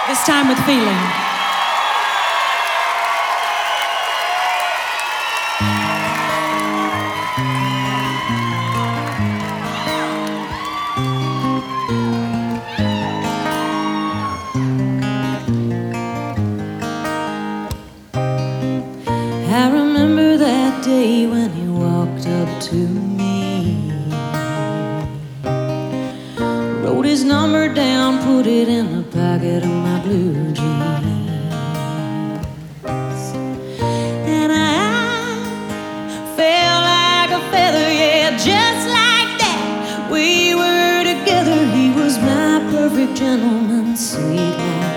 This time with feeling. I remember that day when he walked up to me, wrote his number down, put it in the pocket of my blue jeans, and I fell like a feather, yeah, just like that. We were together, he was my perfect gentleman, sweet life.